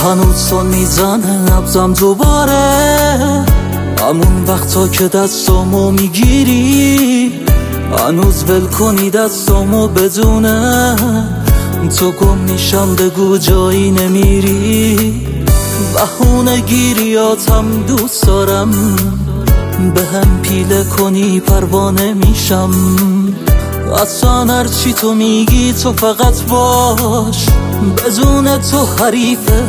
هنوز سن میزنه نبضم دوباره، همون وقتا که دستامو میگیری، هنوز ول کنی دستامو بدونه تو گم میشم، بگو جایی نمیری. بهونه گیریاتم دوست دارم، به هم پیله کنی پروانه میشم. اصلا هرچی تو میگی تو فقط باش، بدون تو حریفه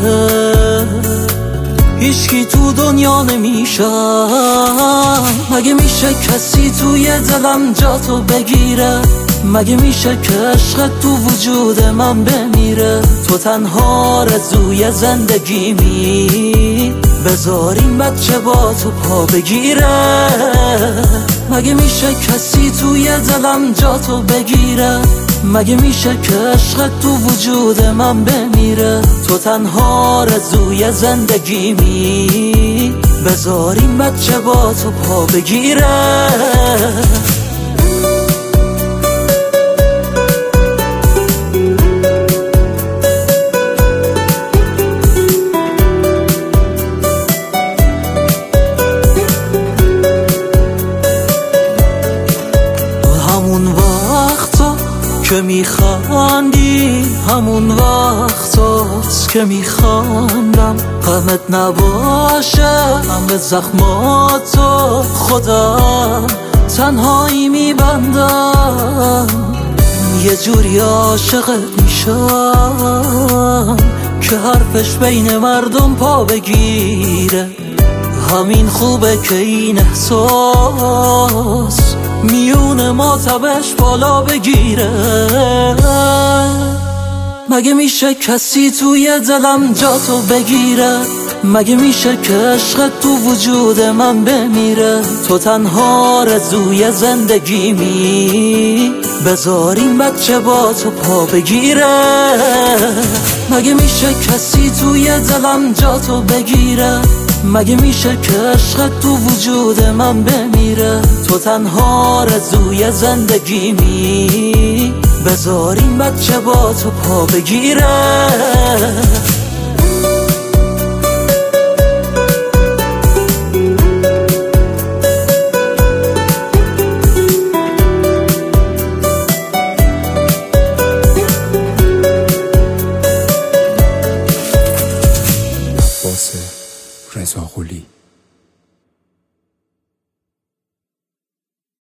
هیچکی تو دنیا نمیشم. مگه میشه کسی توی دلم جا تو بگیره؟ مگه میشه که عشقت تو وجود من بمیره؟ تو تنها رزوی زندگیمی، بذاریم بچه با تو پا بگیره. مگه میشه کسی توی دلم جا تو بگیره؟ مگه میشه که عشقت تو وجود من بمیره؟ تو تنها رزوی زندگیمی، بذاریم بچه با تو پا بگیره. همون وقتا که میخندی، همون وقتاست که میخندم، غمت نباشه همه زخماتو خودم تنهایی میبندم. یه جوری عاشقت میشم که حرفش بین مردم پا بگیره. همین خوبه که این احساس میون ما تبش بالا بگیره. مگه میشه کسی توی دلم جا تو بگیره؟ مگه میشه که عشقت تو وجود من بمیره؟ تو تنها رزوی زندگیمی، بذاریم بچه با تو پا بگیره. مگه میشه کسی توی دلم جا تو بگیره؟ مگه میشه که عشقت تو وجود من بمیره؟ تو تنها رزوی زندگیمی، بذاریم بچه با تو پا بگیره. رضا قلی